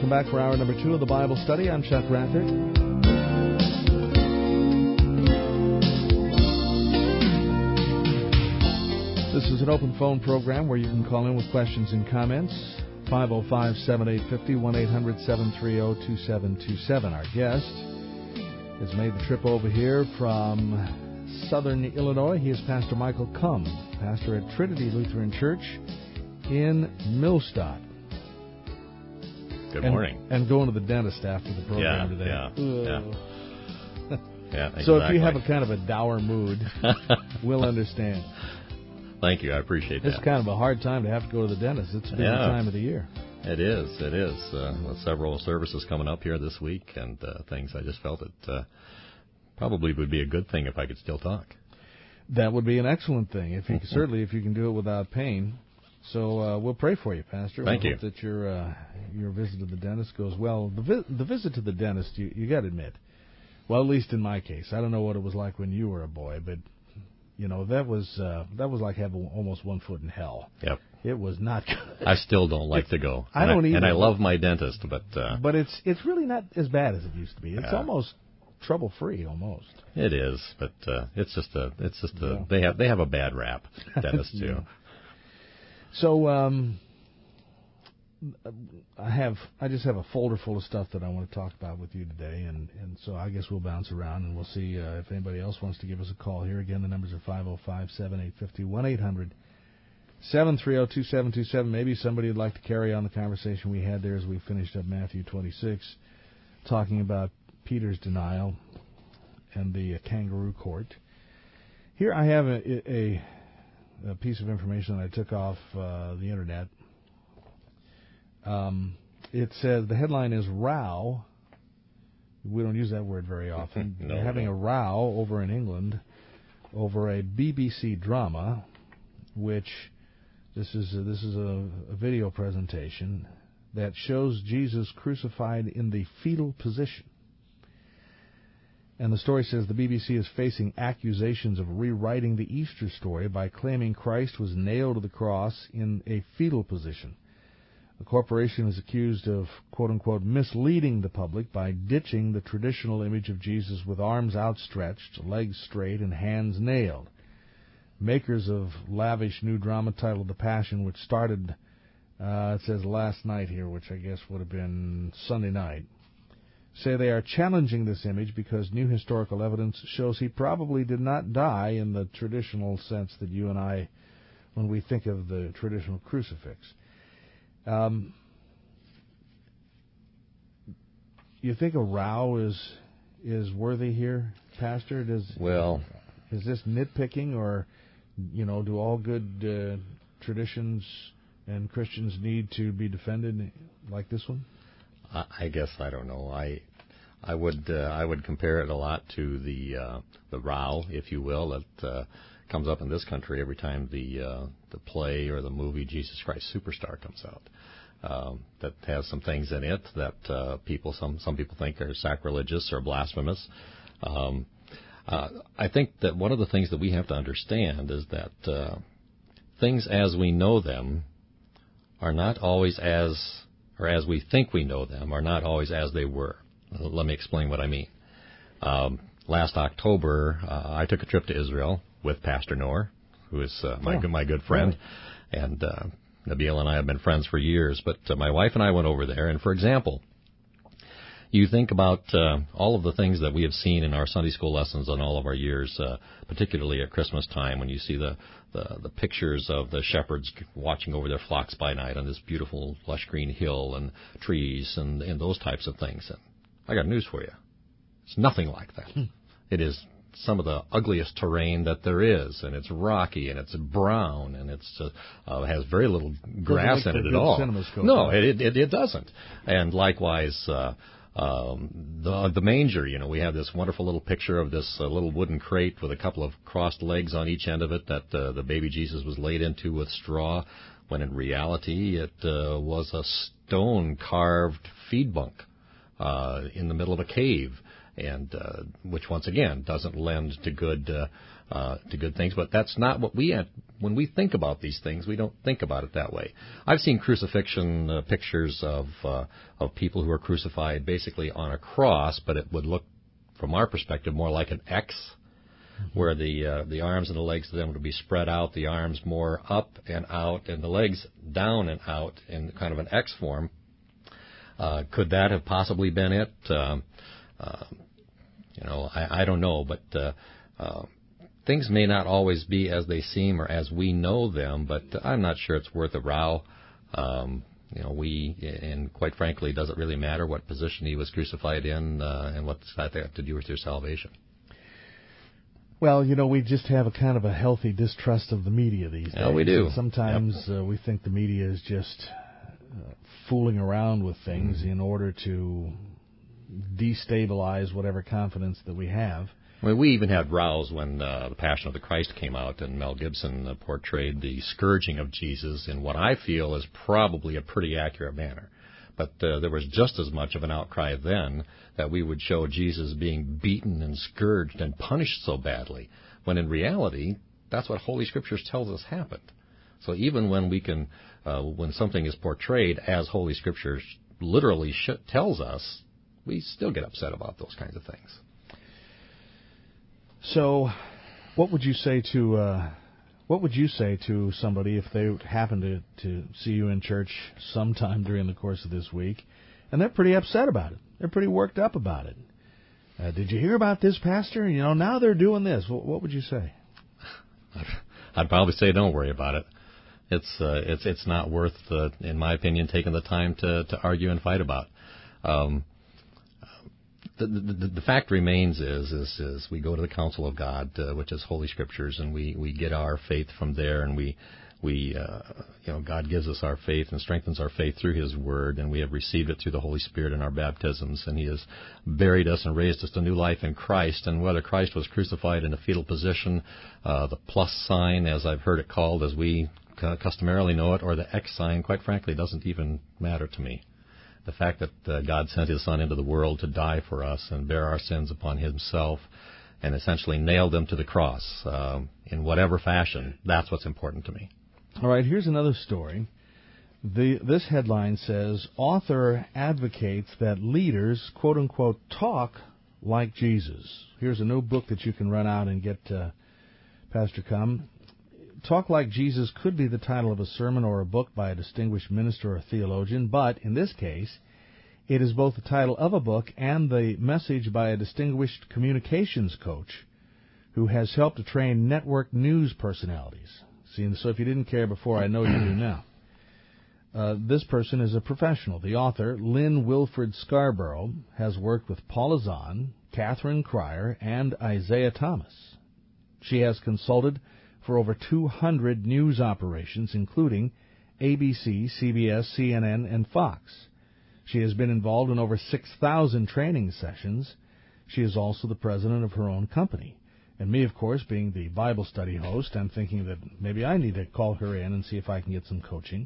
Welcome back for hour number 2 of the Bible study. I'm Chuck Rathert. This is an open phone program where you can call in with questions and comments. 505-7850, 1-800-730-2727. Our guest has made the trip over here from Southern Illinois. He is Pastor Michael Cumm, pastor at Trinity Lutheran Church in Millstadt. Good morning. And going to the dentist after the program today. Yeah, exactly. So if you have a kind of a dour mood, we'll understand. Thank you. I appreciate that. It's kind of a hard time to have to go to the dentist. It's a busy time of the year. It is. Several services coming up here this week and things. I just felt it probably would be a good thing if I could still talk. That would be an excellent thing, if you certainly if you can do it without pain. So we'll pray for you, Pastor. Thank you. Hope that your visit to the dentist goes well. The visit to the dentist, you got to admit, well, at least in my case, I don't know what it was like when you were a boy, but you know that was like having almost 1 foot in hell. Yep. It was not good. I still don't like to go. I don't either. And I love my dentist, but it's really not as bad as it used to be. It's almost trouble free, almost. It is, but it's just they have a bad rap, dentists too. Yeah. So I just have a folder full of stuff that I want to talk about with you today, and so I guess we'll bounce around and we'll see if anybody else wants to give us a call here. Again, the numbers are 505-7850, 1-800-730-2727. Maybe somebody would like to carry on the conversation we had there as we finished up Matthew 26, talking about Peter's denial and the kangaroo court. Here I have a piece of information that I took off the internet. It says, the headline is row. We don't use that word very often. No, They're having a row over in England over a BBC drama, which this is a video presentation that shows Jesus crucified in the fetal position. And the story says the BBC is facing accusations of rewriting the Easter story by claiming Christ was nailed to the cross in a fetal position. The corporation is accused of, quote-unquote, misleading the public by ditching the traditional image of Jesus with arms outstretched, legs straight, and hands nailed. Makers of lavish new drama titled The Passion, which started, it says last night here, which I guess would have been Sunday night, say they are challenging this image because new historical evidence shows he probably did not die in the traditional sense that you and I, when we think of the traditional crucifix. You think a row is worthy here, Pastor? Is this nitpicking, or do all good traditions and Christians need to be defended like this one? I guess I don't know. I would compare it a lot to the row, if you will, that comes up in this country every time the play or the movie Jesus Christ Superstar comes out. That has some things in it that some people think are sacrilegious or blasphemous. I think that one of the things that we have to understand is that things as we know them are not always as we think we know them, are not always as they were. Let me explain what I mean. Last October, I took a trip to Israel with Pastor Noor, who is my good friend, really? And Nabil and I have been friends for years. But my wife and I went over there, and for example, you think about all of the things that we have seen in our Sunday school lessons on all of our years, particularly at Christmas time, when you see the pictures of the shepherds watching over their flocks by night on this beautiful lush green hill and trees and those types of things. And I got news for you. It's nothing like that. It is some of the ugliest terrain that there is, and it's rocky, and it's brown, and it's has very little grass in it at all. No, it doesn't. And likewise, the manger, we have this wonderful little picture of this little wooden crate with a couple of crossed legs on each end of it that the baby Jesus was laid into with straw, when in reality it was a stone-carved feed bunk. in the middle of a cave, and which once again doesn't lend to good things. But that's not what when we think about these things, we don't think about it that way. I've seen crucifixion pictures of people who are crucified basically on a cross, but it would look, from our perspective, more like an X, where the arms and the legs of them would be spread out, the arms more up and out, and the legs down and out in kind of an X form. Could that have possibly been it? I don't know, but things may not always be as they seem or as we know them, but I'm not sure it's worth a row. And quite frankly, does it really matter what position he was crucified in, and what's that have to do with your salvation? Well, we just have a kind of a healthy distrust of the media these days. Yeah, we do. Sometimes we think the media is just fooling around with things in order to destabilize whatever confidence that we have. I mean, we even had rows when The Passion of the Christ came out, and Mel Gibson portrayed the scourging of Jesus in what I feel is probably a pretty accurate manner. But there was just as much of an outcry then that we would show Jesus being beaten and scourged and punished so badly, when in reality, that's what Holy Scriptures tells us happened. So even when when something is portrayed as Holy Scriptures literally tells us, we still get upset about those kinds of things. So, what would you say to somebody if they happen to see you in church sometime during the course of this week, and they're pretty upset about it? They're pretty worked up about it. Did you hear about this, Pastor? Now they're doing this. What would you say? I'd probably say don't worry about it. It's not worth, in my opinion, taking the time to argue and fight about. The fact remains is we go to the counsel of God, which is Holy Scriptures, and we get our faith from there, and God gives us our faith and strengthens our faith through His Word, and we have received it through the Holy Spirit in our baptisms, and He has buried us and raised us to new life in Christ. And whether Christ was crucified in a fetal position, the plus sign, as I've heard it called, as we customarily know it, or the X sign, quite frankly, doesn't even matter to me. The fact that God sent His Son into the world to die for us and bear our sins upon Himself and essentially nailed them to the cross in whatever fashion, that's what's important to me. All right, here's another story. This headline says, author advocates that leaders, quote-unquote, talk like Jesus. Here's a new book that you can run out and get, Pastor Cum. Talk Like Jesus could be the title of a sermon or a book by a distinguished minister or theologian, but in this case, it is both the title of a book and the message by a distinguished communications coach who has helped to train network news personalities. See, so if you didn't care before, I know you do now. This person is a professional. The author, Lynn Wilfred Scarborough, has worked with Paula Zahn, Catherine Cryer, and Isaiah Thomas. She has consulted for over 200 news operations, including ABC, CBS, CNN, and Fox. She has been involved in over 6,000 training sessions. She is also the president of her own company. And me, of course, being the Bible study host, I'm thinking that maybe I need to call her in and see if I can get some coaching.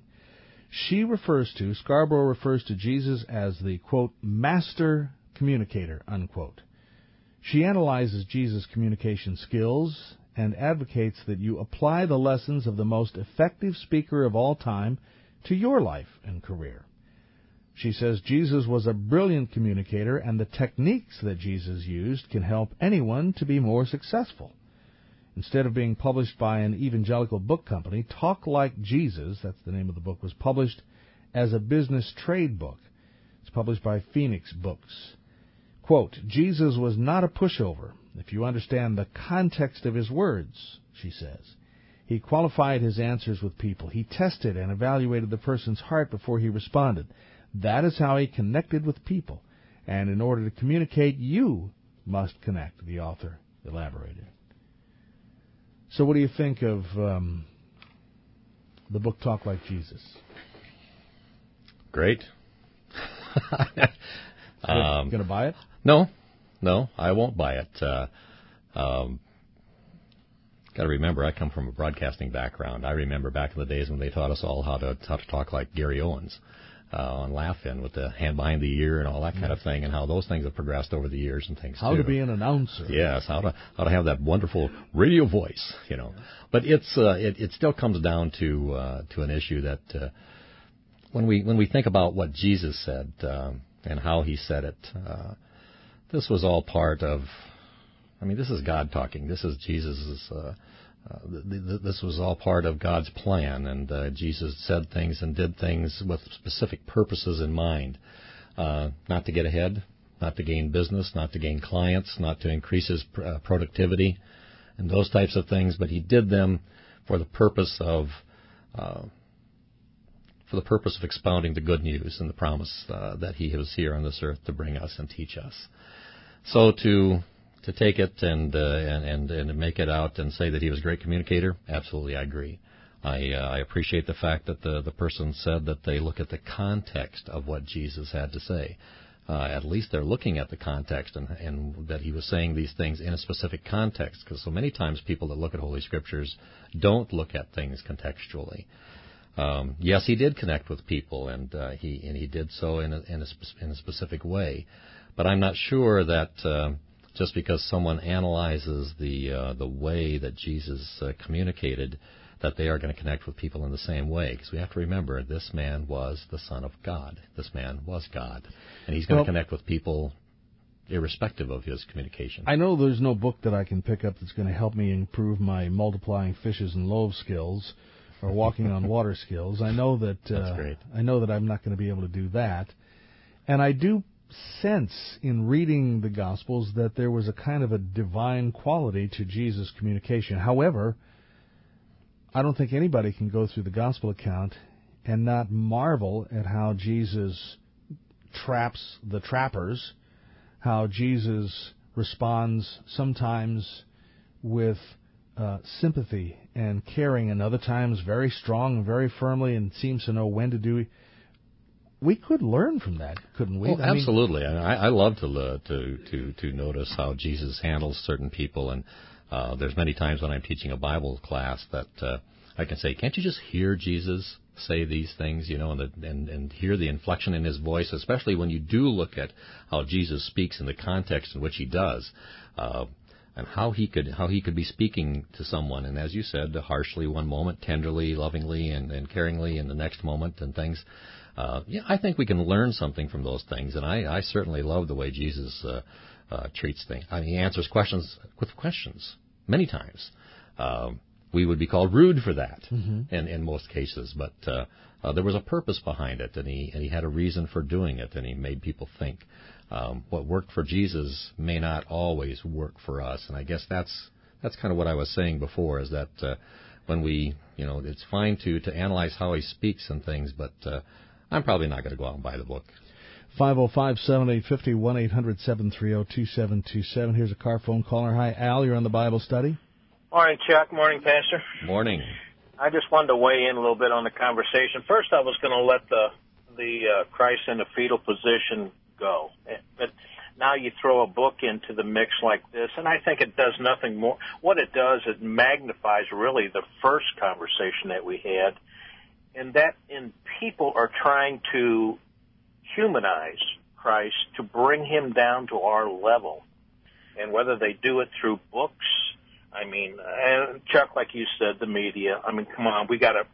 Scarborough refers to Jesus as the, quote, master communicator, unquote. She analyzes Jesus' communication skills and advocates that you apply the lessons of the most effective speaker of all time to your life and career. She says Jesus was a brilliant communicator, and the techniques that Jesus used can help anyone to be more successful. Instead of being published by an evangelical book company, Talk Like Jesus, that's the name of the book, was published as a business trade book. It's published by Phoenix Books. Quote, Jesus was not a pushover, if you understand the context of his words, she says. He qualified his answers with people. He tested and evaluated the person's heart before he responded. That is how he connected with people. And in order to communicate, you must connect, the author elaborated. So what do you think of the book Talk Like Jesus? Great. Going to buy it? No, I won't buy it. Got to remember, I come from a broadcasting background. I remember back in the days when they taught us all how to talk like Gary Owens. on Laugh-In with the hand behind the ear and all that kind of thing, and how those things have progressed over the years and things. How too. to be an announcer. Yes, how to have that wonderful radio voice, But it still comes down to an issue that when we think about what Jesus said and how he said it, this was all part of. I mean, this is God talking. This is Jesus's. This was all part of God's plan, and Jesus said things and did things with specific purposes in mind, not to get ahead, not to gain business, not to gain clients, not to increase his productivity, and those types of things. But he did them for the purpose of expounding the good news and the promise that he was here on this earth to bring us and teach us. So to take it and make it out and say that he was a great communicator, absolutely, I agree. I appreciate the fact that the person said that they look at the context of what Jesus had to say. At least they're looking at the context and that he was saying these things in a specific context, because so many times people that look at Holy Scriptures don't look at things contextually. Yes, he did connect with people, and he did so in a specific way. But I'm not sure that just because someone analyzes the way that Jesus communicated, that they are going to connect with people in the same way. Because we have to remember, this man was the Son of God. This man was God. And he's going to connect with people irrespective of his communication. I know there's no book that I can pick up that's going to help me improve my multiplying fishes and loaves skills or walking on water skills. I know that That's great. I know that I'm not going to be able to do that. And I do sense in reading the Gospels that there was a kind of a divine quality to Jesus' communication. However, I don't think anybody can go through the Gospel account and not marvel at how Jesus traps the trappers, how Jesus responds sometimes with sympathy and caring, and other times very strong and very firmly, and seems to know when to do it. We could learn from that, couldn't we? Well, absolutely. I love to notice how Jesus handles certain people, and there's many times when I'm teaching a Bible class that I can say, "Can't you just hear Jesus say these things?" And hear the inflection in his voice, especially when you do look at how Jesus speaks in the context in which he does, and how he could be speaking to someone, and as you said, harshly one moment, tenderly, lovingly, and caringly in the next moment, and things. I think we can learn something from those things, and I certainly love the way Jesus treats things. I mean, he answers questions with questions many times. We would be called rude for that in most cases, but there was a purpose behind it, and he had a reason for doing it, and he made people think. What worked for Jesus may not always work for us, and I guess that's kind of what I was saying before, is that when we, it's fine to analyze how he speaks and things, but I'm probably not going to go out and buy the book. 505-7850, 1-800-730-2727. Here's a car phone caller. Hi, Al. You're on the Bible study. Morning, Chuck. Morning, Pastor. Morning. I just wanted to weigh in a little bit on the conversation. First, I was going to let the Christ in the fetal position go. But now you throw a book into the mix like this, and I think it does nothing more. What it does, it magnifies really the first conversation that we had, and that people are trying to humanize Christ to bring him down to our level. And whether they do it through books, and Chuck, like you said, the media, come on,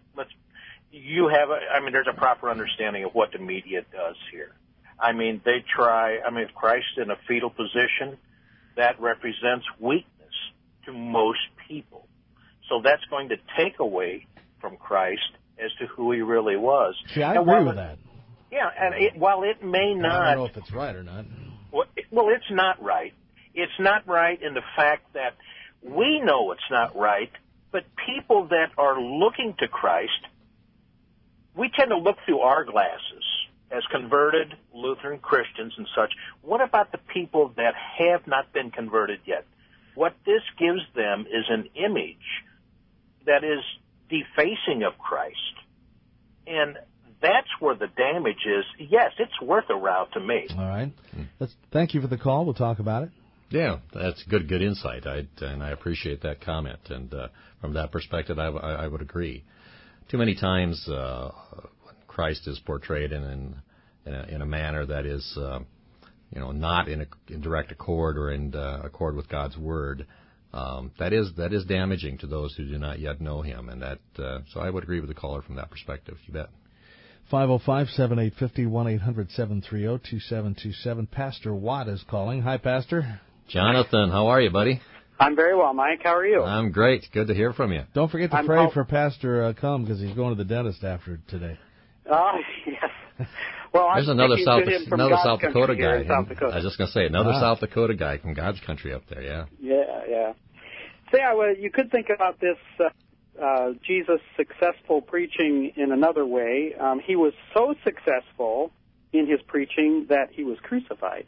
there's a proper understanding of what the media does here. They try, Christ in a fetal position, that represents weakness to most people. So that's going to take away from Christ as to who he really was. See, I agree with that. Yeah, and while it may not... I don't know if it's right or not. Well, it's not right. It's not right in the fact that we know it's not right, but people that are looking to Christ, we tend to look through our glasses as converted Lutheran Christians and such. What about the people that have not been converted yet? What this gives them is an image that is defacing of Christ. And that's where the damage is. Yes, it's worth a row to me. All right. Thank you for the call. We'll talk about it. Yeah, that's good insight, and I appreciate that comment. And from that perspective, I would agree. Too many times, when Christ is portrayed in a manner that is, not in direct accord or in accord with God's word, that is damaging to those who do not yet know Him, and that. So I would agree with the caller from that perspective. You bet. 505-7850, 1-800-730-2727. Pastor Watt is calling. Hi, Pastor. Jonathan, how are you, buddy? I'm very well, Mike. How are you? I'm great. Good to hear from you. Don't forget to pray for Pastor Cum, because he's going to the dentist after today. Yes. Well, there's another South Dakota guy. South Dakota. I was just going to say, another South Dakota guy from God's country up there, yeah. Yeah. Say, you could think about this Jesus' successful preaching in another way. He was so successful in his preaching that he was crucified.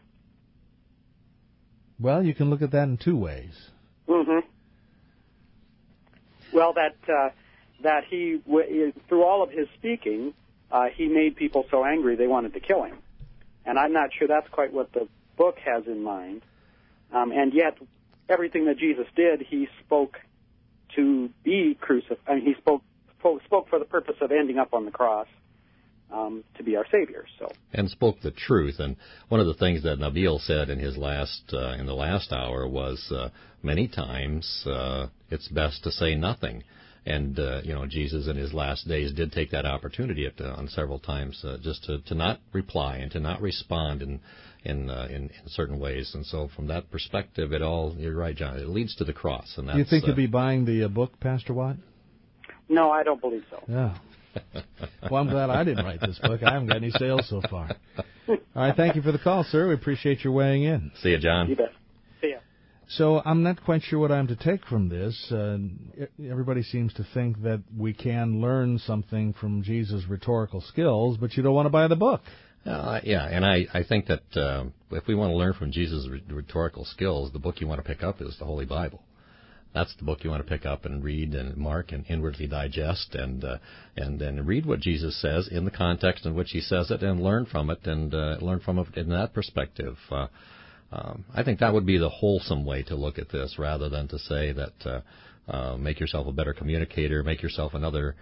Well, you can look at that in two ways. Mm-hmm. Well, that he, through all of his speaking, he made people so angry they wanted to kill him. And I'm not sure that's quite what the book has in mind. And yet, everything that Jesus did, he spoke to be crucified. I mean, he spoke for the purpose of ending up on the cross to be our Savior. And spoke the truth. And one of the things that Nabil said in his in the last hour was many times it's best to say nothing. And Jesus in his last days did take that opportunity on several times just to not reply and to not respond in certain ways. And so from that perspective, you're right, John, it leads to the cross. And that's, do you think you'll be buying the book, Pastor Watt? No, I don't believe so. Yeah. Well, I'm glad I didn't write this book. I haven't got any sales so far. All right, thank you for the call, sir. We appreciate your weighing in. See you, John. You bet. See ya. So I'm not quite sure what I'm to take from this. Everybody seems to think that we can learn something from Jesus' rhetorical skills, but you don't want to buy the book. Yeah, and I think that if we want to learn from Jesus' rhetorical skills, the book you want to pick up is the Holy Bible. That's the book you want to pick up and read and mark and inwardly digest and then read what Jesus says in the context in which He says it and learn from it and learn from it in that perspective. I think that would be the wholesome way to look at this, rather than to say that make yourself a better communicator, make yourself another.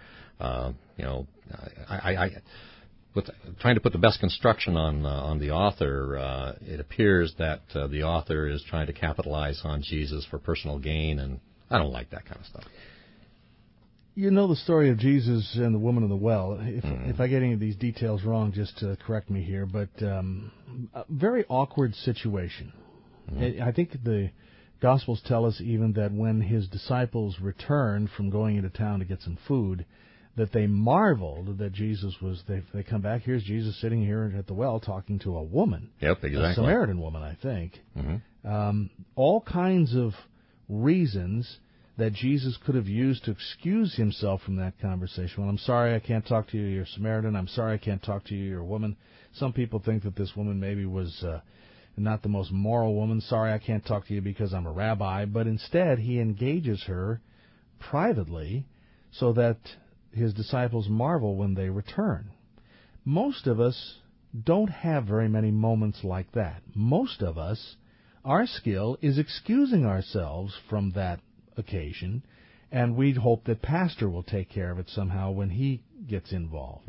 With trying to put the best construction on the author, it appears that the author is trying to capitalize on Jesus for personal gain, and I don't like that kind of stuff. You know the story of Jesus and the woman of the well. If I get any of these details wrong, just correct me here. But a very awkward situation. I think the Gospels tell us even that when His disciples returned from going into town to get some food, that they marveled that Jesus was. They come back. Here's Jesus sitting here at the well talking to a woman. Yep, exactly. A Samaritan woman, I think. Mm-hmm. All kinds of reasons that Jesus could have used to excuse Himself from that conversation. Well, I'm sorry I can't talk to you, you're Samaritan. I'm sorry I can't talk to you, you're a woman. Some people think that this woman maybe was not the most moral woman. Sorry I can't talk to you because I'm a rabbi. But instead, He engages her privately so that His disciples marvel when they return. Most of us don't have very many moments like that. Most of us, our skill is excusing ourselves from that occasion, and we'd hope that Pastor will take care of it somehow when he gets involved.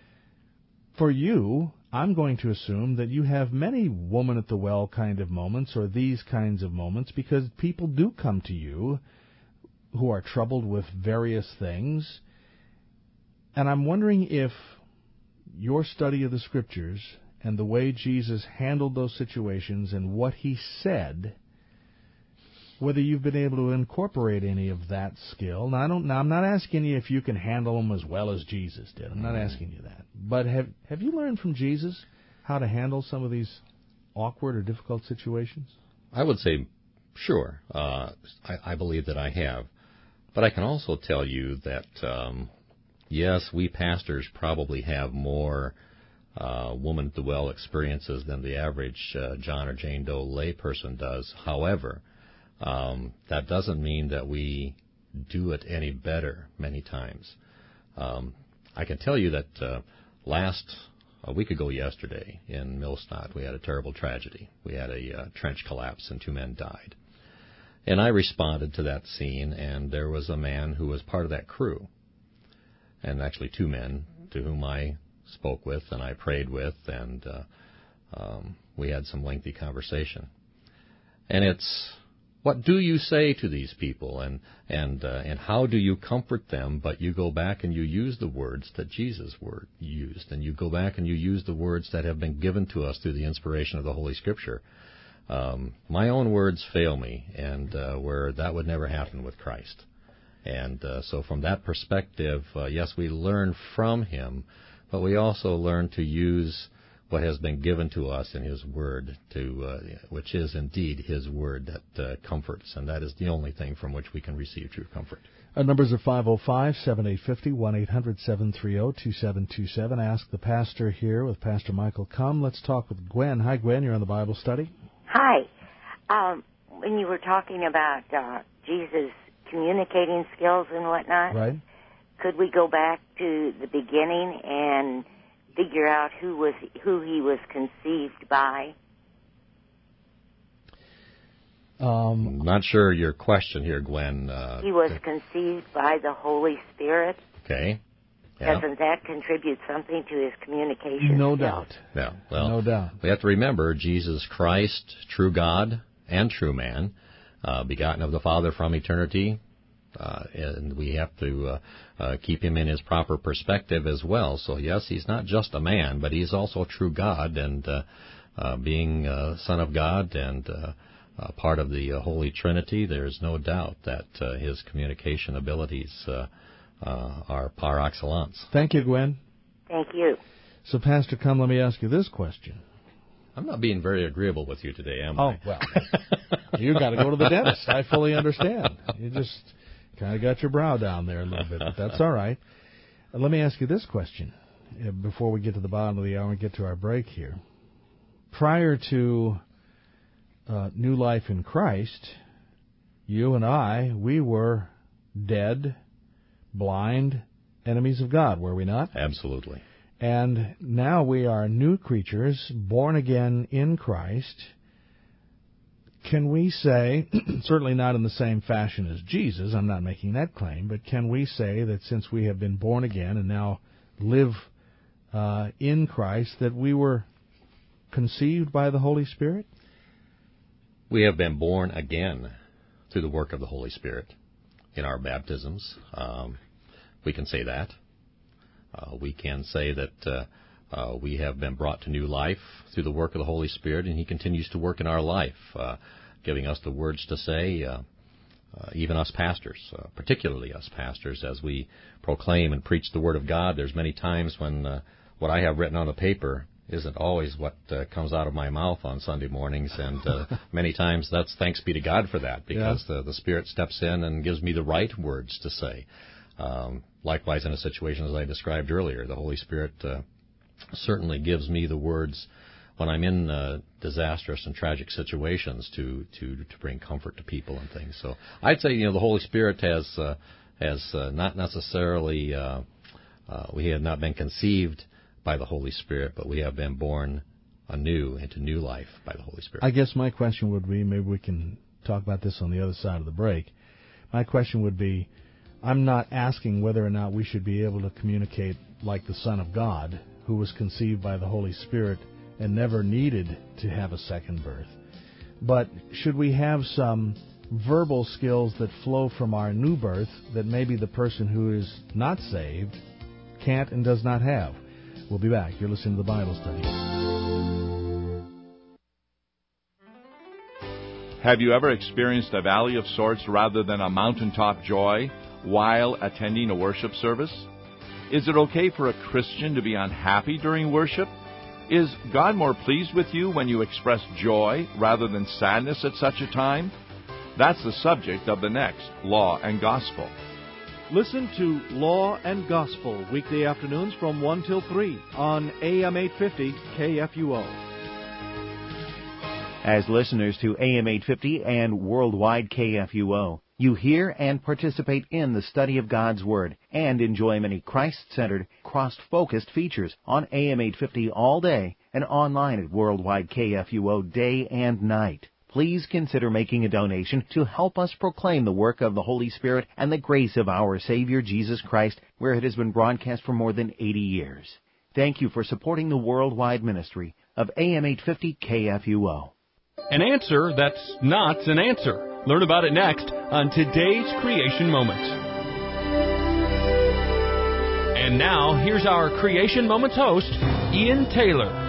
For you, I'm going to assume that you have many woman at the well kind of moments or these kinds of moments, because people do come to you who are troubled with various things. And I'm wondering if your study of the Scriptures and the way Jesus handled those situations and what He said, whether you've been able to incorporate any of that skill. Now, I'm not asking you if you can handle them as well as Jesus did. I'm not asking you that. But have you learned from Jesus how to handle some of these awkward or difficult situations? I would say, sure. I believe that I have. But I can also tell you that, yes, we pastors probably have more woman at the well experiences than the average John or Jane Doe lay person does. However, that doesn't mean that we do it any better many times. I can tell you that a week ago yesterday in Millstadt, we had a terrible tragedy. We had a trench collapse and 2 men died. And I responded to that scene, and there was a man who was part of that crew, and actually 2 men to whom I spoke with and I prayed with, and we had some lengthy conversation. And it's, what do you say to these people, and how do you comfort them? But you go back and you use the words that Jesus used, and you go back and you use the words that have been given to us through the inspiration of the Holy Scripture. My own words fail me, and where that would never happen with Christ. And so from that perspective, yes, we learn from Him, but we also learn to use what has been given to us in His Word, which is indeed His Word that comforts, and that is the only thing from which we can receive true comfort. Our numbers are 505-7850, 1-800-730-2727. Ask the Pastor here with Pastor Michael Cumm. Let's talk with Gwen. Hi, Gwen. You're on the Bible study. Hi. When you were talking about Jesus' communicating skills and whatnot, right? Could we go back to the beginning and figure out who he was conceived by? Not sure your question here, Gwen. He was conceived by the Holy Spirit. Okay. Yeah. Doesn't that contribute something to his communication? No skills? doubt. Yeah. Well, no doubt. We have to remember Jesus Christ, true God and true man, begotten of the Father from eternity. And we have to keep him in his proper perspective as well. So, yes, he's not just a man, but he's also true God, and being Son of God and part of the Holy Trinity, there's no doubt that his communication abilities are par excellence. Thank you, Gwen. Thank you. So, Pastor Cumm, let me ask you this question. I'm not being very agreeable with you today, am I? Oh, well, you got to go to the dentist. I fully understand. You just kind of got your brow down there a little bit, but that's all right. Let me ask you this question before we get to the bottom of the hour and get to our break here. Prior to new life in Christ, you and I, we were dead, blind, enemies of God, were we not? Absolutely. And now we are new creatures, born again in Christ. Can we say, certainly not in the same fashion as Jesus, I'm not making that claim, but can we say that since we have been born again and now live in Christ, that we were conceived by the Holy Spirit? We have been born again through the work of the Holy Spirit in our baptisms. We can say that. We can say that we have been brought to new life through the work of the Holy Spirit, and He continues to work in our life, giving us the words to say, even us pastors, particularly us pastors, as we proclaim and preach the Word of God. There's many times when what I have written on the paper isn't always what comes out of my mouth on Sunday mornings, and many times that's thanks be to God for that, because the Spirit steps in and gives me the right words to say. Likewise, in a situation as I described earlier, the Holy Spirit certainly gives me the words when I'm in disastrous and tragic situations to bring comfort to people and things. So I'd say, the Holy Spirit has not necessarily we have not been conceived by the Holy Spirit, but we have been born anew into new life by the Holy Spirit. I guess my question would be, maybe we can talk about this on the other side of the break. My question would be, I'm not asking whether or not we should be able to communicate like the Son of God, who was conceived by the Holy Spirit and never needed to have a second birth. But should we have some verbal skills that flow from our new birth that maybe the person who is not saved can't and does not have? We'll be back. You're listening to the Bible Study. Have you ever experienced a valley of sorts rather than a mountaintop joy while attending a worship service? Is it okay for a Christian to be unhappy during worship? Is God more pleased with you when you express joy rather than sadness at such a time? That's the subject of the next Law and Gospel. Listen to Law and Gospel weekday afternoons from 1 till 3 on AM 850 KFUO. As listeners to AM 850 and worldwide KFUO, you hear and participate in the study of God's Word and enjoy many Christ-centered, cross-focused features on AM 850 all day and online at worldwide KFUO day and night. Please consider making a donation to help us proclaim the work of the Holy Spirit and the grace of our Savior Jesus Christ, where it has been broadcast for more than 80 years. Thank you for supporting the worldwide ministry of AM 850 KFUO. An answer that's not an answer. Learn about it next on today's Creation Moment. And now, here's our Creation Moments host, Ian Taylor.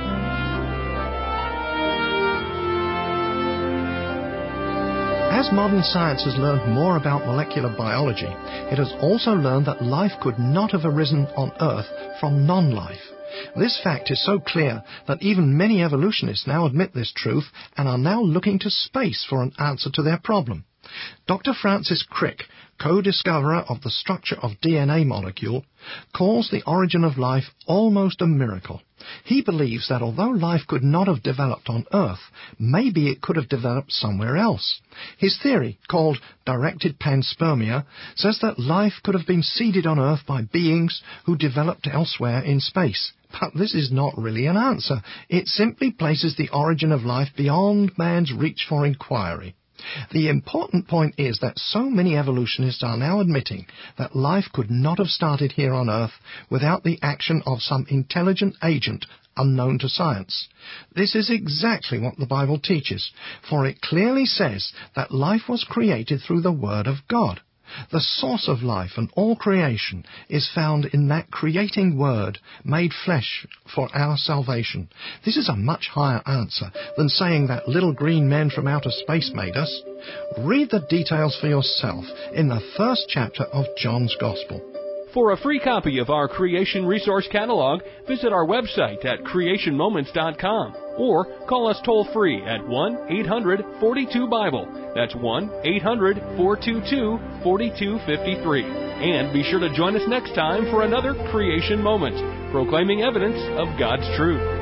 As modern science has learned more about molecular biology, it has also learned that life could not have arisen on Earth from non-life. This fact is so clear that even many evolutionists now admit this truth and are now looking to space for an answer to their problem. Dr. Francis Crick, co-discoverer of the structure of DNA molecule, calls the origin of life almost a miracle. He believes that although life could not have developed on Earth, maybe it could have developed somewhere else. His theory, called directed panspermia, says that life could have been seeded on Earth by beings who developed elsewhere in space. But this is not really an answer. It simply places the origin of life beyond man's reach for inquiry. The important point is that so many evolutionists are now admitting that life could not have started here on Earth without the action of some intelligent agent unknown to science. This is exactly what the Bible teaches, for it clearly says that life was created through the Word of God. The source of life and all creation is found in that creating Word made flesh for our salvation. This is a much higher answer than saying that little green men from outer space made us. Read the details for yourself in the first chapter of John's Gospel. For a free copy of our Creation Resource Catalog, visit our website at creationmoments.com or call us toll-free at 1-800-42-BIBLE. That's 1-800-422-4253. And be sure to join us next time for another Creation Moment, proclaiming evidence of God's truth.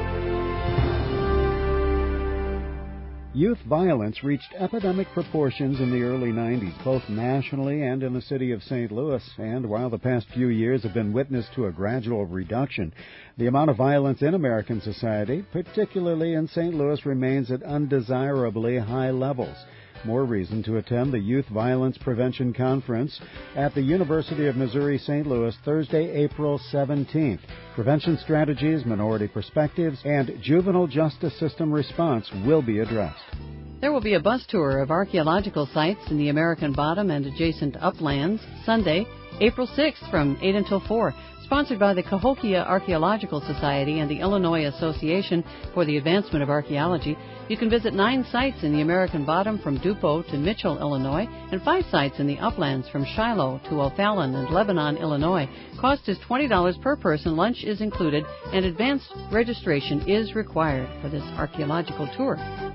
Youth violence reached epidemic proportions in the early 90s, both nationally and in the city of St. Louis. And while the past few years have been witness to a gradual reduction, the amount of violence in American society, particularly in St. Louis, remains at undesirably high levels. More reason to attend the Youth Violence Prevention Conference at the University of Missouri St. Louis Thursday, April 17th. Prevention strategies, minority perspectives, and juvenile justice system response will be addressed. There will be a bus tour of archaeological sites in the American Bottom and adjacent uplands Sunday, April 6th from 8 until 4. Sponsored by the Cahokia Archaeological Society and the Illinois Association for the Advancement of Archaeology. You can visit 9 sites in the American Bottom from Dupo to Mitchell, Illinois, and 5 sites in the uplands from Shiloh to O'Fallon and Lebanon, Illinois. Cost is $20 per person. Lunch is included, and advanced registration is required for this archaeological tour.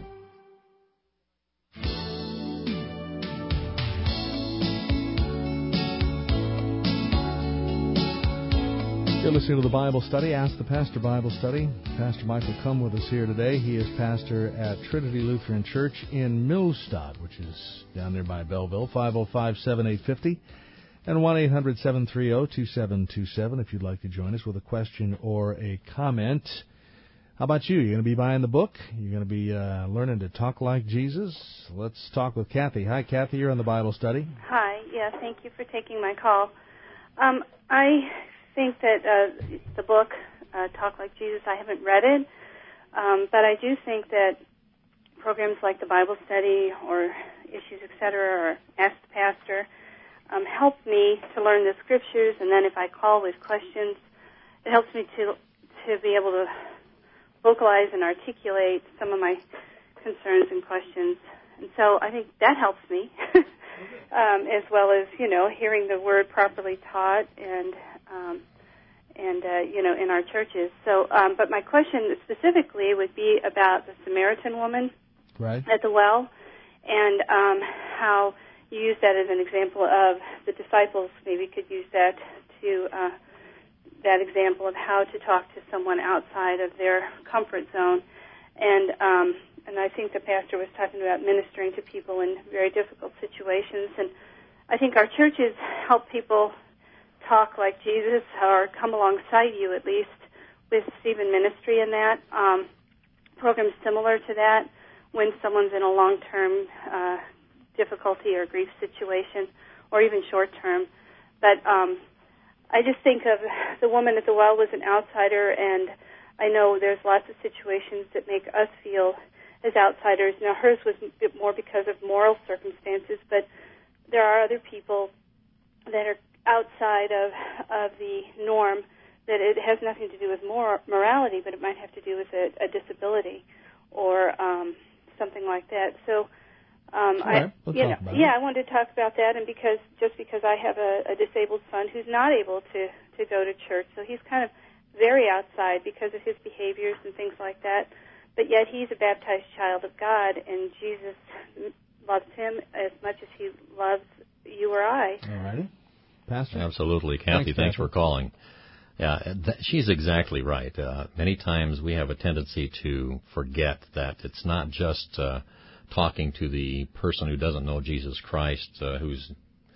You're listening to the Bible Study, Ask the Pastor Bible Study. Pastor Michael Cum with us here today. He is pastor at Trinity Lutheran Church in Millstadt, which is down there by Belleville, 505-7850 and 1-800-730-2727 if you'd like to join us with a question or a comment. How about you? You're going to be buying the book? You're going to be learning to talk like Jesus? Let's talk with Kathy. Hi, Kathy. You're on the Bible Study. Hi. Yeah, thank you for taking my call. I think that the book, Talk Like Jesus, I haven't read it, but I do think that programs like the Bible Study or Issues, etc., or Ask the Pastor help me to learn the Scriptures, and then if I call with questions, it helps me to be able to vocalize and articulate some of my concerns and questions. And so I think that helps me, as well as, hearing the Word properly taught and in our churches. So, but my question specifically would be about the Samaritan woman at the well, and how you use that as an example of the disciples. Maybe could use that to that example of how to talk to someone outside of their comfort zone, and I think the pastor was talking about ministering to people in very difficult situations, and I think our churches help people talk like Jesus, or come alongside you at least, with Stephen Ministry in that. Programs similar to that when someone's in a long-term difficulty or grief situation, or even short-term. But I just think of the woman at the well was an outsider, and I know there's lots of situations that make us feel as outsiders. Now, hers was a bit more because of moral circumstances, but there are other people that are outside of the norm, that it has nothing to do with morality, but it might have to do with a disability or something like that. So I wanted to talk about that, and because I have a disabled son who's not able to go to church, so he's kind of very outside because of his behaviors and things like that, but yet he's a baptized child of God, and Jesus loves him as much as he loves you or I. All righty. Pastor? Absolutely. Kathy, thanks for calling. Yeah, she's exactly right. Many times we have a tendency to forget that it's not just talking to the person who doesn't know Jesus Christ, who's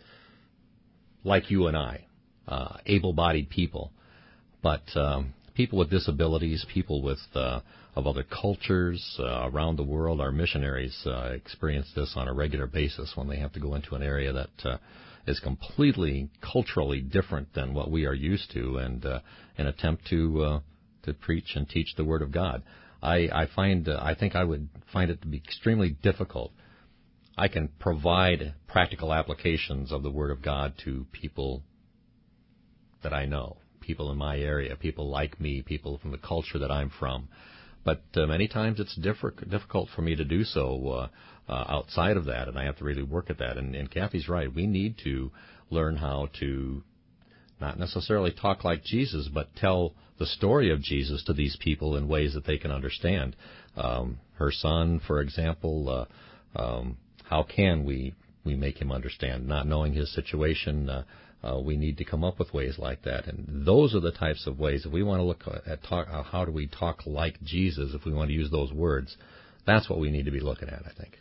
like you and I, able-bodied people, but people with disabilities, people with of other cultures around the world. Our missionaries experience this on a regular basis when they have to go into an area that is completely culturally different than what we are used to, and attempt to preach and teach the Word of God. I think I would find it to be extremely difficult. I can provide practical applications of the Word of God to people that I know, people in my area, people like me, people from the culture that I'm from. But many times it's difficult for me to do so outside of that, and I have to really work at that. And Kathy's right. We need to learn how to not necessarily talk like Jesus, but tell the story of Jesus to these people in ways that they can understand. Her son, for example, how can we make him understand? Not knowing his situation, we need to come up with ways like that. And those are the types of ways, if we want to look at how do we talk like Jesus, if we want to use those words, that's what we need to be looking at, I think.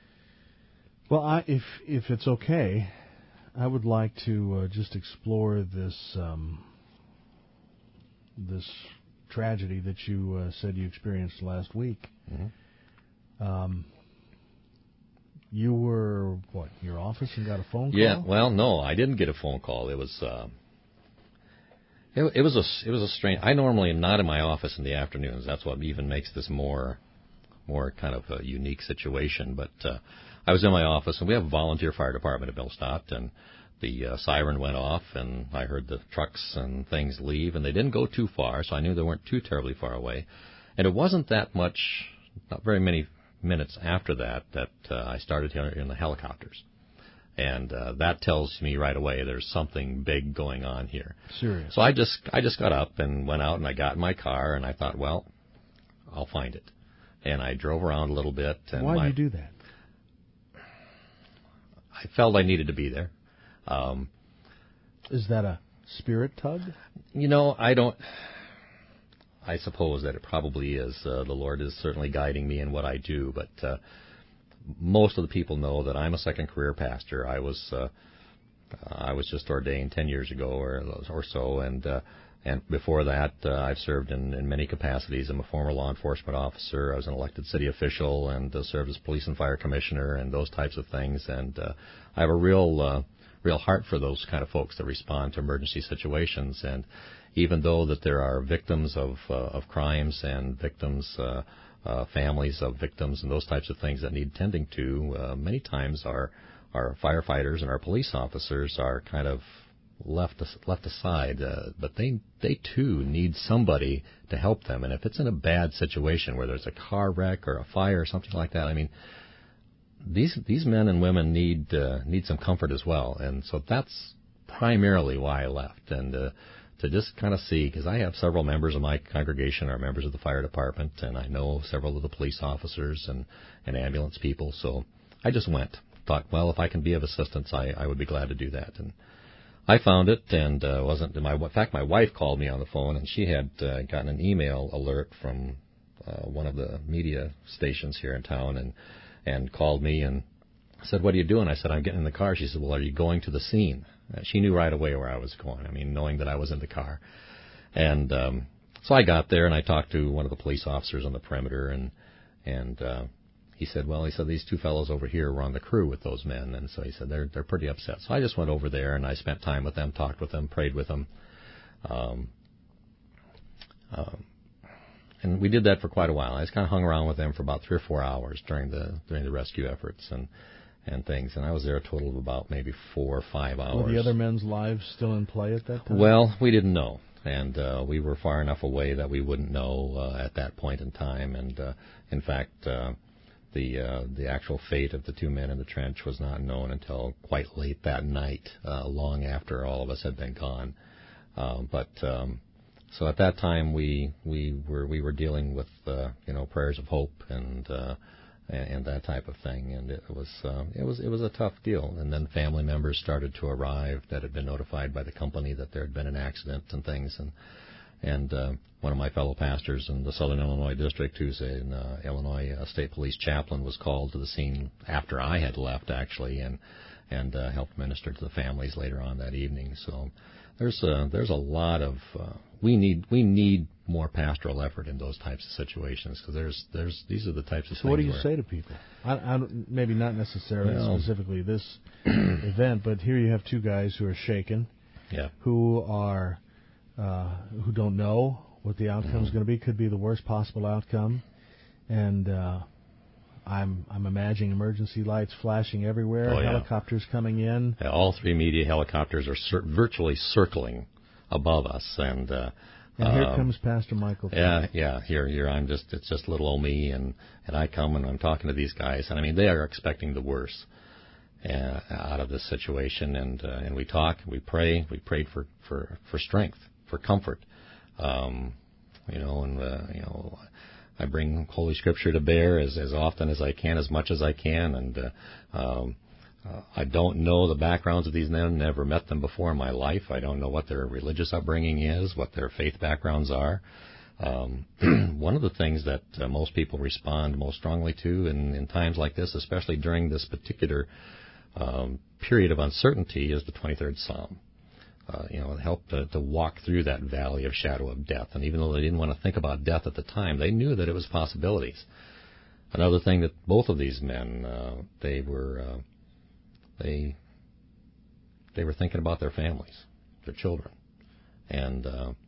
Well, if it's okay, I would like to just explore this this tragedy that you said you experienced last week. Mm-hmm. You were, in your office and got a phone call? Yeah, well, no, I didn't get a phone call. It was it was a strange. I normally am not in my office in the afternoons. That's what even makes this more kind of a unique situation. But I was in my office, and we have a volunteer fire department at Millstadt, and the siren went off, and I heard the trucks and things leave, and they didn't go too far, so I knew they weren't too terribly far away. And it wasn't that much, not very many minutes after that I started hearing the helicopters. And that tells me right away there's something big going on here. Serious. So I just got up and went out, and I got in my car, and I thought, well, I'll find it. And I drove around a little bit. And why did you do that? I felt I needed to be there. Is that a spirit tug? I suppose that it probably is. The Lord is certainly guiding me in what I do, but most of the people know that I'm a second career pastor. I was just ordained 10 years ago or so, and before that I've served in many capacities. I'm a former law enforcement officer. I was an elected city official and served as police and fire commissioner and those types of things. And I have a real heart for those kind of folks that respond to emergency situations. And even though that there are victims of crimes and victims, families of victims and those types of things that need tending to, many times our firefighters and our police officers are kind of left aside, but they too need somebody to help them. And if it's in a bad situation where there's a car wreck or a fire or something like that, I mean, these men and women need some comfort as well. And so that's primarily why I left, and to just kind of see, because I have several members of my congregation are members of the fire department, and I know several of the police officers and ambulance people. So I just went. Thought, well, if I can be of assistance, I would be glad to do that. And I found it, and in fact, my wife called me on the phone, and she had gotten an email alert from one of the media stations here in town, and called me and said, "What are you doing?" I said, "I'm getting in the car." She said, "Well, are you going to the scene?" She knew right away where I was going. I mean, knowing that I was in the car. And so I got there, and I talked to one of the police officers on the perimeter, and he said, these two fellows over here were on the crew with those men, and so he said they're pretty upset. So I just went over there and I spent time with them, talked with them, prayed with them, and we did that for quite a while. I just kind of hung around with them for about 3 or 4 hours during the rescue efforts and things, and I was there a total of about maybe 4 or 5 hours. Were the other men's lives still in play at that time? Well, we didn't know, and we were far enough away that we wouldn't know at that point in time. And in fact, the actual fate of the 2 men in the trench was not known until quite late that night, long after all of us had been gone. So at that time we were dealing with prayers of hope and that type of thing, and it was a tough deal. And then family members started to arrive that had been notified by the company that there had been an accident and things, and one of my fellow pastors in the Southern Illinois district, who's an Illinois State Police chaplain, was called to the scene after I had left, actually, and helped minister to the families later on that evening. So there's a lot of we need more pastoral effort in those types of situations, because these are the types of things. So what do you say to people? I maybe not necessarily specifically this event, but here you have 2 guys who are shaken, who are who don't know what the outcome is going to be. Could be the worst possible outcome, and I'm imagining emergency lights flashing everywhere, helicopters coming in. All 3 media helicopters are virtually circling above us, and here comes Pastor Michael. Here I'm it's just little old me, and I come and I'm talking to these guys, and I mean they are expecting the worst out of this situation, and we talk, we pray, we prayed for strength, for comfort, I bring Holy Scripture to bear as often as I can, as much as I can, and I don't know the backgrounds of these men, never met them before in my life. I don't know what their religious upbringing is, what their faith backgrounds are. One of the things that most people respond most strongly to in times like this, especially during this particular period of uncertainty, is the 23rd Psalm. It helped to walk through that valley of shadow of death. And even though they didn't want to think about death at the time, they knew that it was possibilities. Another thing that both of these men, they were thinking about their families, their children, and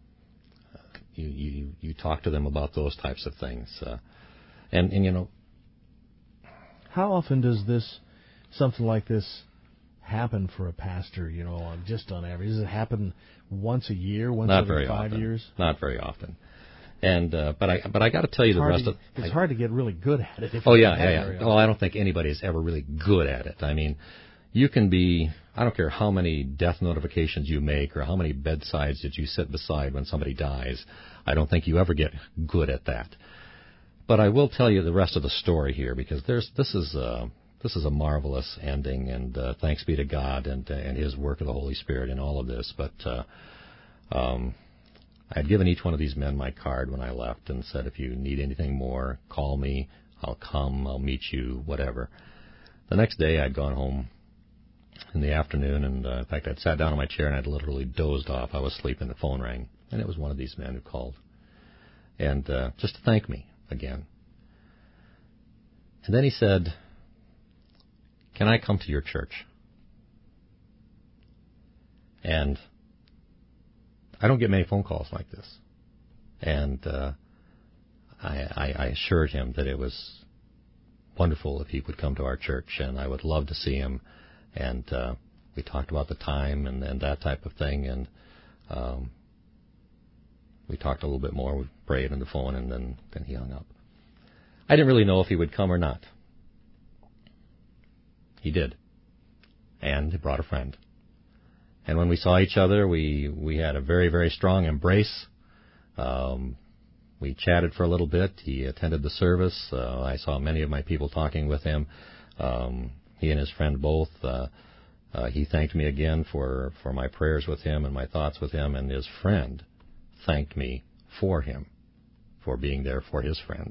you talk to them about those types of things, and how often does something like this happen for a pastor? Just on average, does it happen once a year, once every 5 years? Not very often. And but I got to tell you the rest of it's hard to get really good at it. Well, I don't think anybody is ever really good at it. I mean, you can be, I don't care how many death notifications you make or how many bedsides that you sit beside when somebody dies. I don't think you ever get good at that. But I will tell you the rest of the story here, because this is a marvelous ending, and thanks be to God and His work of the Holy Spirit in all of this. But I had given each one of these men my card when I left and said, if you need anything more, call me. I'll come. I'll meet you, whatever. The next day I'd gone home in the afternoon, and in fact I'd sat down in my chair and I'd literally dozed off. I was sleeping. The phone rang, and it was one of these men who called, and just to thank me again. And then he said, can I come to your church? And I don't get many phone calls like this. And I assured him that it was wonderful if he would come to our church, and I would love to see him. And we talked about the time and that type of thing, and we talked a little bit more. We prayed on the phone, and then he hung up. I didn't really know if he would come or not. He did, and he brought a friend. And when we saw each other, we had a very, very strong embrace. We chatted for a little bit. He attended the service. I saw many of my people talking with him. He and his friend both. He thanked me again for my prayers with him and my thoughts with him, and his friend thanked me for him, for being there for his friend.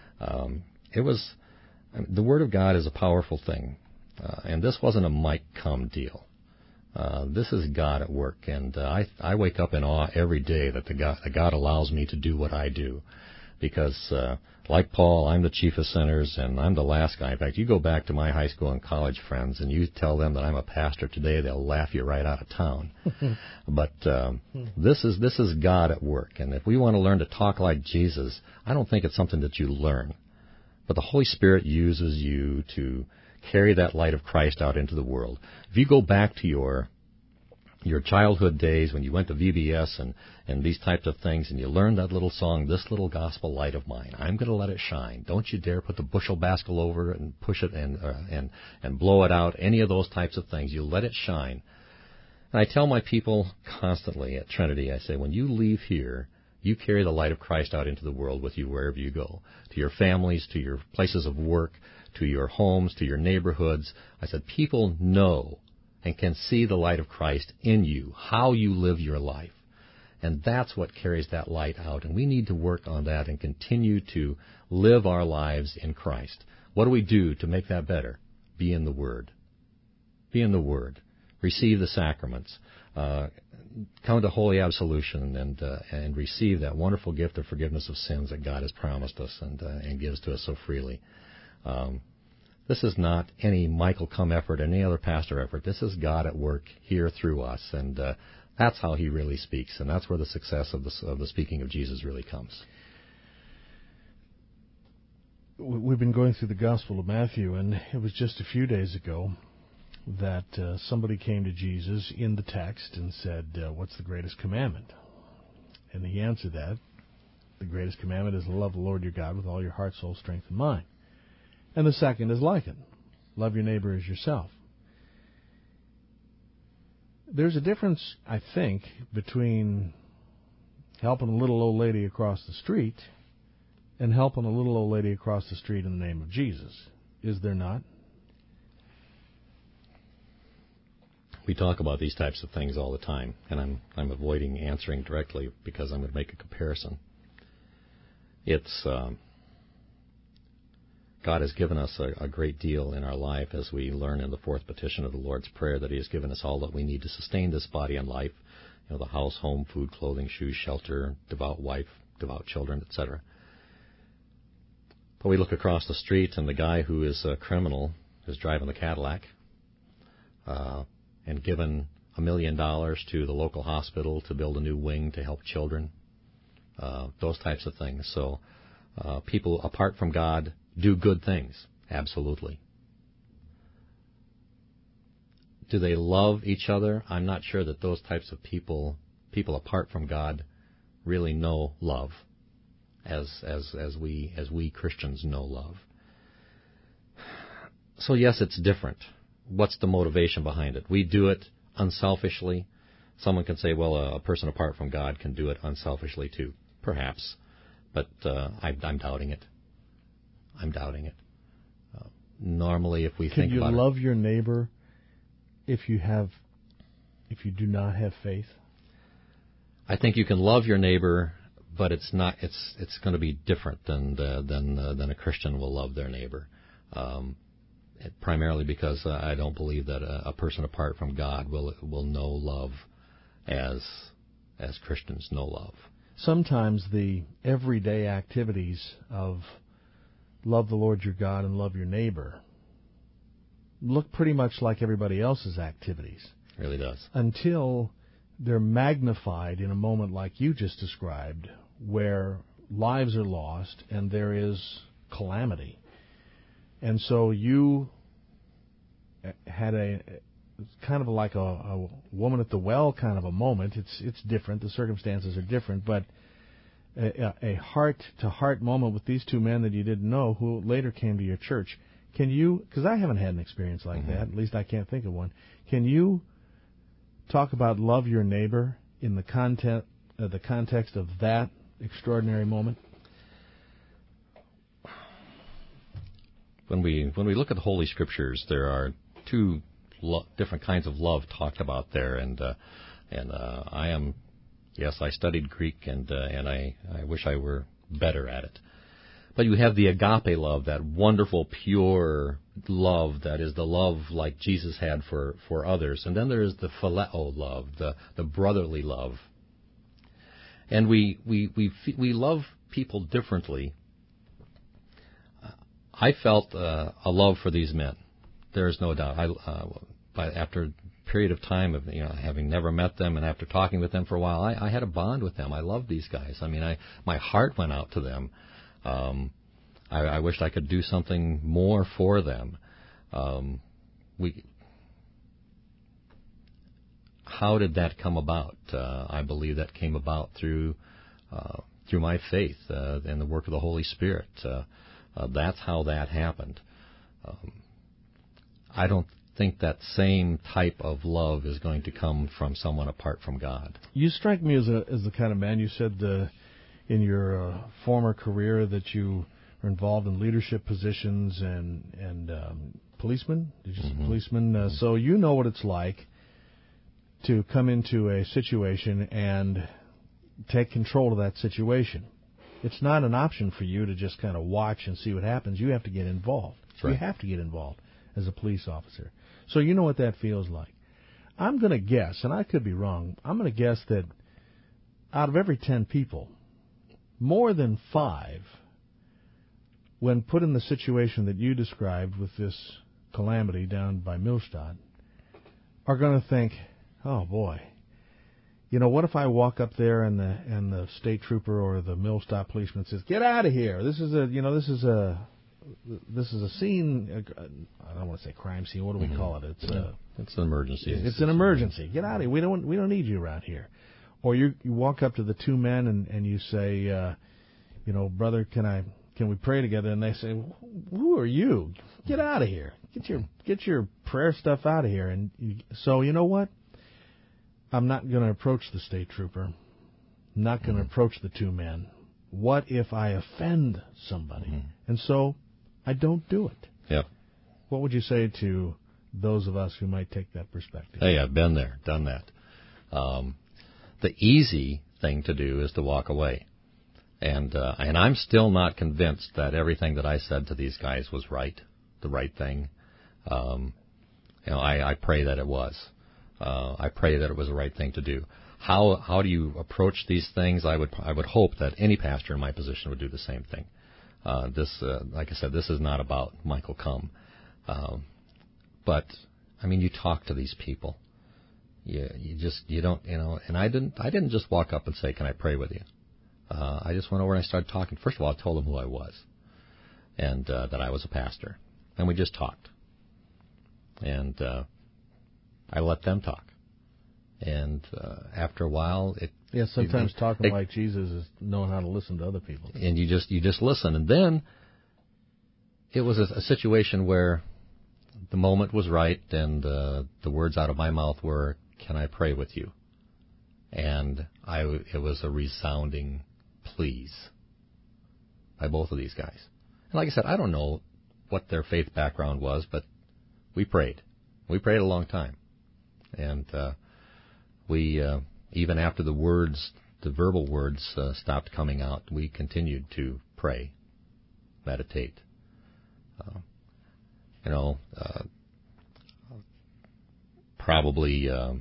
The Word of God is a powerful thing. And this wasn't a might come deal. This is God at work, and I wake up in awe every day that God allows me to do what I do. because like Paul, I'm the chief of sinners, and I'm the last guy. In fact, you go back to my high school and college friends, and you tell them that I'm a pastor today, they'll laugh you right out of town. But this is God at work, and if we want to learn to talk like Jesus, I don't think it's something that you learn. But the Holy Spirit uses you to carry that light of Christ out into the world. If you go back to your childhood days when you went to VBS and these types of things, and you learned that little song, "This Little Gospel Light of Mine, I'm going to let it shine. Don't you dare put the bushel basket over it and push it and blow it out," any of those types of things. You let it shine. And I tell my people constantly at Trinity, I say, when you leave here, you carry the light of Christ out into the world with you wherever you go, to your families, to your places of work, to your homes, to your neighborhoods. I said, people know and can see the light of Christ in you, how you live your life. And that's what carries that light out. And we need to work on that and continue to live our lives in Christ. What do we do to make that better? Be in the Word. Be in the Word. Receive the sacraments. Come to Holy Absolution and receive that wonderful gift of forgiveness of sins that God has promised us and gives to us so freely. This is not any Michael Cum effort or any other pastor effort. This is God at work here through us, and that's how He really speaks, and that's where the success of the speaking of Jesus really comes. We've been going through the Gospel of Matthew, and it was just a few days ago that somebody came to Jesus in the text and said, "What's the greatest commandment?" And He answered that. The greatest commandment is to love the Lord your God with all your heart, soul, strength, and mind. And the second is like it. Love your neighbor as yourself. There's a difference, I think, between helping a little old lady across the street and helping a little old lady across the street in the name of Jesus. Is there not? We talk about these types of things all the time, and I'm avoiding answering directly because I'm going to make a comparison. It's God has given us a great deal in our life, as we learn in the fourth petition of the Lord's Prayer, that He has given us all that we need to sustain this body and life. You know, the house, home, food, clothing, shoes, shelter, devout wife, devout children, etc. But we look across the street, and the guy who is a criminal is driving the Cadillac and given $1 million to the local hospital to build a new wing to help children. Those types of things. So people apart from God do good things, absolutely. Do they love each other? I'm not sure that those types of people apart from God, really know love, as we Christians know love. So yes, it's different. What's the motivation behind it? We do it unselfishly. Someone can say, well, a person apart from God can do it unselfishly too, perhaps, but I'm doubting it. I'm doubting it. Normally, if we think about it... Can you love your neighbor if you do not have faith? I think you can love your neighbor, but it's not. It's going to be different than a Christian will love their neighbor. Primarily because I don't believe that a person apart from God will know love as Christians know love. Sometimes the everyday activities of love the Lord your God and love your neighbor look pretty much like everybody else's activities. It really does. Until they're magnified in a moment like you just described, where lives are lost and there is calamity. And so you had kind of like a woman at the well kind of a moment. It's different. The circumstances are different, but a heart-to-heart moment with these two men that you didn't know who later came to your church. Can you, because I haven't had an experience like that, at least I can't think of one, can you talk about love your neighbor in the context of that extraordinary moment? When we look at the Holy Scriptures, there are two different kinds of love talked about there, and I am, yes, I studied Greek, and I wish I were better at it. But you have the agape love, that wonderful, pure love that is the love like Jesus had for others. And then there is the phileo love, the brotherly love. And we love people differently. I felt a love for these men. There is no doubt. After a period of time of having never met them and after talking with them for a while, I had a bond with them. I loved these guys. I mean, my heart went out to them. I wished I could do something more for them. How did that come about? I believe that came about through my faith and the work of the Holy Spirit. That's how that happened. I don't think that same type of love is going to come from someone apart from God. You strike me as the kind of man. You said in your former career that you were involved in leadership positions and policeman. Did you say policeman? So you know what it's like to come into a situation and take control of that situation. It's not an option for you to just kind of watch and see what happens. You have to get involved. Right. You have to get involved as a police officer. So you know what that feels like. I'm going to guess, and I could be wrong, I'm going to guess that out of every 10 people, more than 5, when put in the situation that you described with this calamity down by Millstadt, are going to think, oh boy, what if I walk up there and the state trooper or the Millstadt policeman says, "Get out of here! This is a scene. I don't want to say crime scene. What do we call it? It's an emergency. It's an emergency. Get out of here. We don't need you around here." Or you walk up to the 2 men and you say, "Brother, can we pray together?" And they say, "Who are you? Get out of here. Get your prayer stuff out of here." And so you know what? I'm not going to approach the state trooper. I'm not going to approach the 2 men. What if I offend somebody? And so I don't do it. Yeah. What would you say to those of us who might take that perspective? Hey, I've been there, done that. The easy thing to do is to walk away. And I'm still not convinced that everything that I said to these guys was right, the right thing. I pray that it was. I pray that it was the right thing to do. How do you approach these things? I would hope that any pastor in my position would do the same thing. Like I said, this is not about Michael Cum. But I mean, you talk to these people. You don't, and I didn't just walk up and say, "Can I pray with you?" I just went over and I started talking. First of all, I told them who I was and that I was a pastor. And we just talked. And I let them talk. And after a while, sometimes talking like Jesus is knowing how to listen to other people. And you just listen. And then it was a situation where the moment was right, and the words out of my mouth were, "Can I pray with you?" And it was a resounding please by both of these guys. And like I said, I don't know what their faith background was, but we prayed. We prayed a long time. And we, even after the verbal words stopped coming out, we continued to pray, meditate. Probably I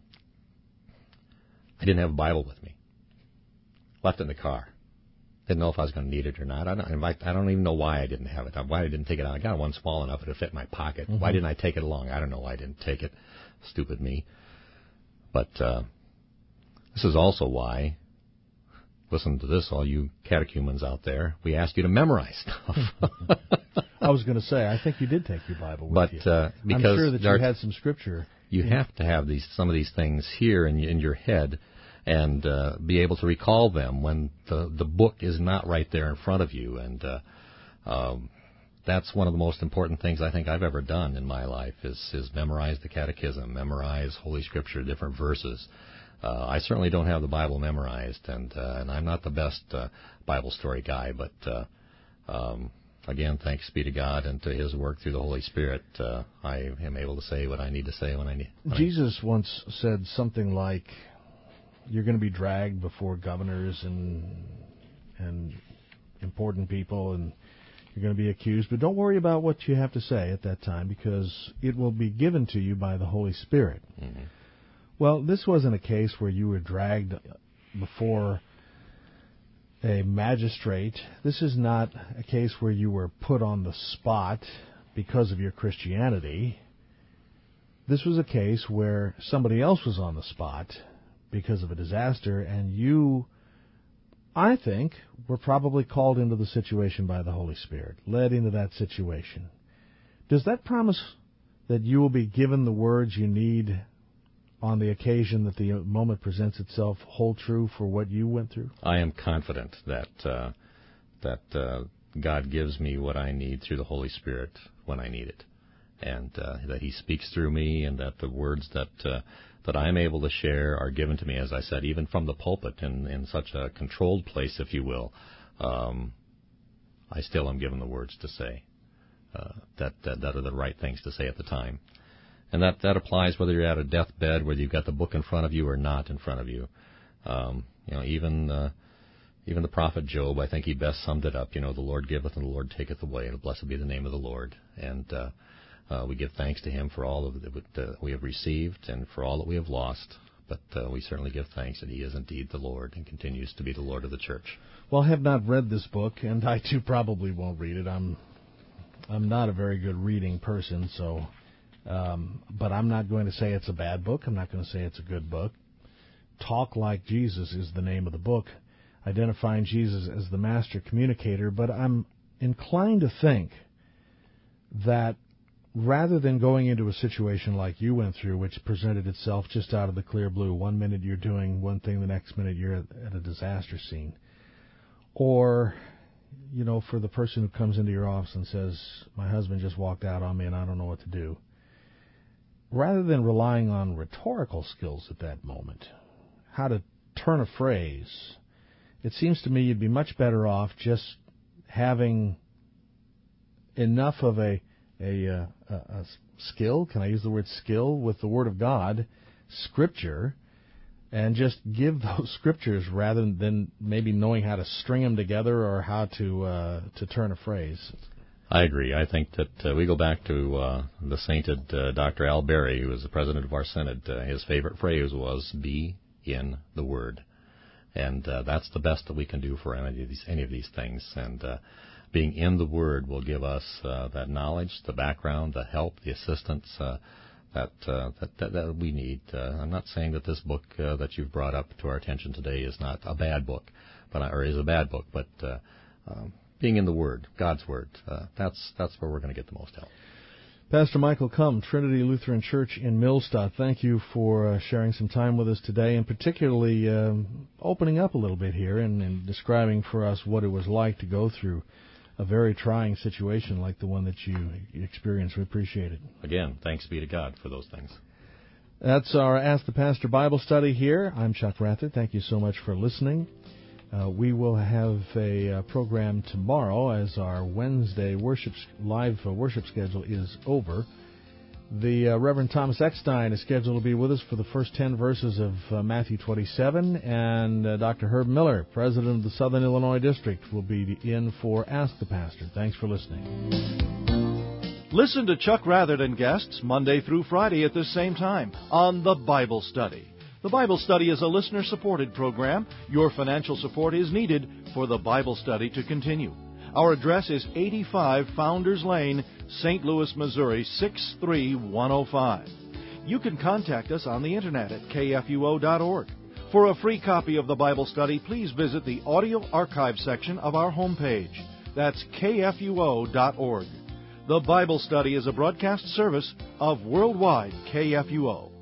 didn't have a Bible with me. Left it in the car. Didn't know if I was going to need it or not. I don't even know why I didn't have it. Why I didn't take it out. I got one small enough it would fit in my pocket. Why didn't I take it along? I don't know why I didn't take it. Stupid me. But this is also why, listen to this, all you catechumens out there, we ask you to memorize stuff. I was going to say, I think you did take your Bible with you. Because I'm sure that you had some scripture. You have to have some of these things here in your head and be able to recall them when the book is not right there in front of you. And that's one of the most important things I think I've ever done in my life is memorize the catechism, memorize Holy Scripture, different verses. I certainly don't have the Bible memorized, and I'm not the best Bible story guy, but again, thanks be to God and to His work through the Holy Spirit, I am able to say what I need to say when I need. Jesus once said something like, "You're going to be dragged before governors and important people, and you're going to be accused, but don't worry about what you have to say at that time, because it will be given to you by the Holy Spirit." Mm-hmm. Well, this wasn't a case where you were dragged before a magistrate. This is not a case where you were put on the spot because of your Christianity. This was a case where somebody else was on the spot because of a disaster, and you, I think, were probably called into the situation by the Holy Spirit, led into that situation. Does that promise that you will be given the words you need on the occasion that the moment presents itself hold true for what you went through? I am confident that God gives me what I need through the Holy Spirit when I need it, and that He speaks through me, and that the words that I'm able to share are given to me, as I said, even from the pulpit in such a controlled place, if you will. I still am given the words to say that are the right things to say at the time. And that applies whether you're at a deathbed, whether you've got the book in front of you or not in front of you. Even the prophet Job, I think he best summed it up. The Lord giveth and the Lord taketh away, and blessed be the name of the Lord. And we give thanks to Him for all of that we have received and for all that we have lost. But we certainly give thanks that He is indeed the Lord and continues to be the Lord of the church. Well, I have not read this book, and I too probably won't read it. I'm not a very good reading person, so. But I'm not going to say it's a bad book. I'm not going to say it's a good book. Talk Like Jesus is the name of the book, identifying Jesus as the master communicator. But I'm inclined to think that rather than going into a situation like you went through, which presented itself just out of the clear blue, 1 minute you're doing one thing, the next minute you're at a disaster scene, or for the person who comes into your office and says, my husband just walked out on me and I don't know what to do. Rather than relying on rhetorical skills at that moment, how to turn a phrase, it seems to me you'd be much better off just having enough of a skill, can I use the word skill, with the Word of God, Scripture, and just give those Scriptures rather than maybe knowing how to string them together or how to turn a phrase. I agree. I think that we go back to the sainted Dr. Al Berry, who was the president of our Synod. His favorite phrase was, be in the Word. And that's the best that we can do for any of these things. And being in the Word will give us that knowledge, the background, the help, the assistance that we need. I'm not saying that this book that you've brought up to our attention today is not a bad book, or is a bad book, but being in the Word, God's Word, that's where we're going to get the most help. Pastor Michael Cumm, Trinity Lutheran Church in Millstadt, thank you for sharing some time with us today, and particularly opening up a little bit here and describing for us what it was like to go through a very trying situation like the one that you experienced. We appreciate it. Again, thanks be to God for those things. That's our Ask the Pastor Bible study here. I'm Chuck Rather. Thank you so much for listening. We will have a program tomorrow as our Wednesday live worship schedule is over. The Reverend Thomas Eckstein is scheduled to be with us for the first 10 verses of Matthew 27, and Dr. Herb Miller, president of the Southern Illinois District, will be in for Ask the Pastor. Thanks for listening. Listen to Chuck Rather and guests Monday through Friday at this same time on The Bible Study. The Bible Study is a listener-supported program. Your financial support is needed for the Bible Study to continue. Our address is 85 Founders Lane, St. Louis, Missouri, 63105. You can contact us on the Internet at kfuo.org. For a free copy of the Bible Study, please visit the audio archive section of our homepage. That's kfuo.org. The Bible Study is a broadcast service of Worldwide KFUO.